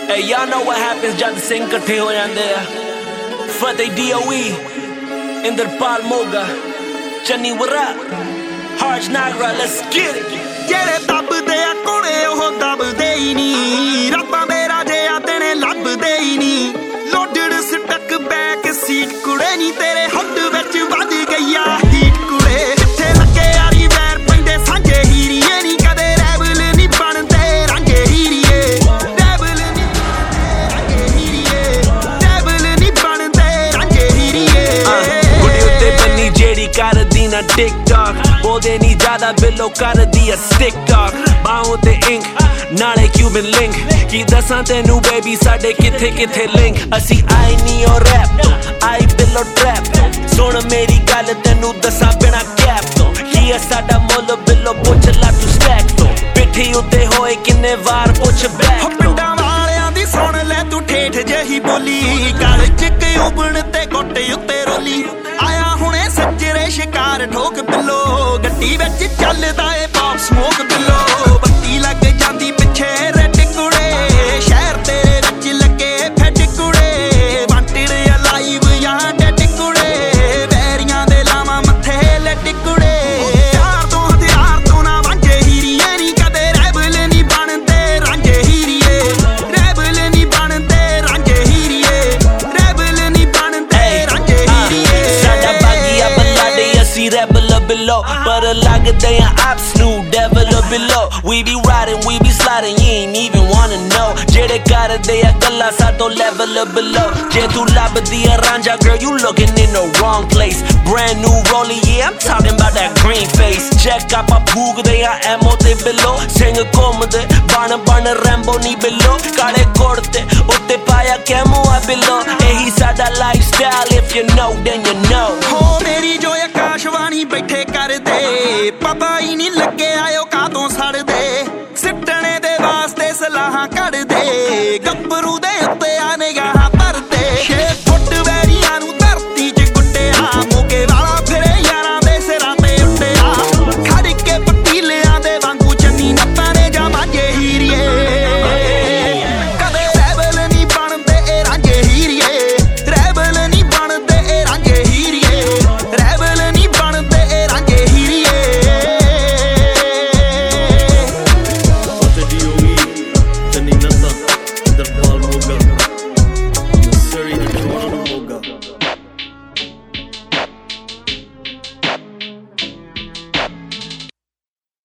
Hey, y'all know what happens जद सिंह इकट्ठे हो जाते हैं. फतेह DOE, इंद्रपाल मोगा, चन्नी वरा, Harsh Nagra, let's get it. ਜਿਹੜੇ ਦੱਬਦੇ ਆ ਕੋਲੇ ਉਹ ਦੱਬਦੇ ਹੀ ਨਹੀਂ. ਰੱਬਾ ਮੇਰਾ ਜਿਹਾ ਦਿਨੇ ਲੱਭਦੇ ਹੀ ਨਹੀਂ. ਲੋਡਡ ਸਟਕ ਬੈਕ ਸੀਟ ਕੁੜੇ ਨਹੀਂ ਤੇਰੇ ਹੱਡ ਵਿੱਚ ਵੱਜ ਗਈਆ ਹੀਟ ਕੁੜੇ. ਜਿੱਥੇ ਲੱਗੇ ਯਾਰੀ ਵੈਰ ਪੈਂਦੇ ਸਾਂਝੇ ਹੀਰੀਏ ਨਹੀਂ ਕਦੇ ਰੈਬਲ ਨਹੀਂ ਬਣਦੇ ਰਾਂਝੇ ਹੀਰੀਏ. ਰੈਬਲ ਨਹੀਂ ਬਣਦੇ ਰਾਂਝੇ ਹੀਰੀਏ. ਰੈਬਲ ਨਹੀਂ ਬਣਦੇ ਰਾਂਝੇ ਹੀਰੀਏ. ਕੁੜੀ ਉੱਤੇ ਬੰਨੀ ਜਿਹੜੀ ਕਰਦੀ ਨਾ TikTok, ਬੋਲਦੇ ਨਹੀਂ ਜ਼ਿਆਦਾ ਬਿੱਲੋ ਕਰਦੀ ਆ stick talk. ਬਾਹੋਂ ਤੇ ਇੰਕ ਨਾਲੇ Cuban link, ਕੀ ਦੱਸਾਂ ਤੈਨੂੰ ਬੇਬੀ ਸਾਡੇ ਕਿੱਥੇ ਕਿੱਥੇ ਲਿੰਕ. ਅਸੀਂ ਆਈ ਨਹੀਂ ਉਹ ਰੈਪ ਤੋਂ, ਆਈ ਬਿੱਲੋ ਟਰੈਪ. ਸੁਣ ਮੇਰੀ ਗੱਲ ਤੈਨੂੰ ਦੱਸਾਂ ਬਿਨਾ ਕੈਪ ਤੋਂ, ਕੀ ਆ ਸਾਡਾ ਮੁੱਲ ਬਿੱਲੋ ਪੁੱਛ ਲਾ ਤੂੰ ਸਟੈਕ ਤੋਂ. ਪਿੱਠੀ ਉੱਤੇ ਹੋਏ ਕਿੰਨੇ ਵਾਰ ਪੁੱਛ ਬੈਕ ਤੋਂ. ਪਿੰਡਾਂ ਵਾਲਿਆਂ ਦੀ ਸੁਣ ਲੈ ਤੂੰ ਠੇਠ ਜਿਹੀ ਬੋਲੀ. ਗਲ ਚ ਕਿਉਬਣ ਤੇ ਗੋਟੇ ਉੱਤੇ ਰੋਲੀ. ਆਇਆ ਹੁਣੇ ਸੱਜਰੇ ਸ਼ਿਕਾਰ ਠੋਕ ਬਿੱਲੋ. ਗੱਡੀ ਵਿੱਚ ਚੱਲਦਾ ਏ ਪੌਪ ਸਮੋਕ ਬਿੱਲੋ. ਬੱਤੀ ਲੱਗ ਜਾਂਦੀ ਪਿੱਛੇ ਰੈਡ ਕੁੜੇ. ਸ਼ਹਿਰ ਤੇਰੇ ਵਿੱਚ ਲੱਗੇ ਫੈਡ ਕੁੜੇ. ਵਾਂਟਡ ਅਲਾਈਵ ਜਾਂ ਡੈਡ ਕੁੜੇ. ਵੈਰੀਆਂ ਦੇ ਲਾਵਾਂ ਮੱਥੇ ਲੱਡ ਕੁੜੇ. ਯਾਰ ਤੋਂ ਹਥਿਆਰ ਤੋਂ ਨਾ ਵਾਂਝੇ ਹੀਰੀਏ ਨਹੀਂ ਕਦੇ ਰੈਬਲ ਨਹੀਂ ਬਣਦੇ ਰਾਂਝੇ ਹੀਰੀਏ. ਰੈਬਲ ਨਹੀਂ ਬਣਦੇ ਰਾਂਝੇ ਹੀਰੀਏ. ਰੈਬਲ ਨਹੀਂ ਬਣਦੇ ਰਾਂਝੇ ਹੀਰੀਏ. ਸਾਡਾ ਬਾਗੀਆ ਬਲਾਡੇ ਅਸੀਂ ਰੈਬਲ below, but ਲੱਗਦੇ ਆ apps ਨੂੰ devil below. We be riding, we be sliding, you ain't even wanna know. ਜਿਹੜੇ ਕਰਦੇ ਆ ਗੱਲਾਂ ਸਾਤੋਂ level below. ਜੇ ਤੂੰ ਲੱਭਦੀ ਆ Ranjha girl, you looking in the wrong place. Brand new rollie, yeah, I'm talking about that green face. Check ਆਪਾਂ ਫੂਕਦੇ ਆ ਐਮੋ ਤੇ below. ਸਿੰਘ ਘੁੰਮਦੇ ਬਣ ਰੈਂਬੋ ਨਹੀਂ below. ਕਾਲੇ ਕੁੜਤੇ ਉੱਤੇ ਪਾਇਆ ਕੈਮੋ ਆ below. ਇਹੀ ਸਾਡਾ lifestyle, if you know then you know. ਹੋ ਮੇਰੀ ਜੋ ਆਕਾਸ਼ਵਾਣੀ ਬੈਠੇ ਕਰਦੇ. ਪਤਾ ਹੀ ਨਹੀਂ ਲੱਗਿਆ ਉਹ ਕਾਦੋਂ ਸੜਦੇ. ਸਿੱਟਣੇ ਦੇ ਵਾਸਤੇ ਸਲਾਹਾਂ ਕੱਢਦੇ.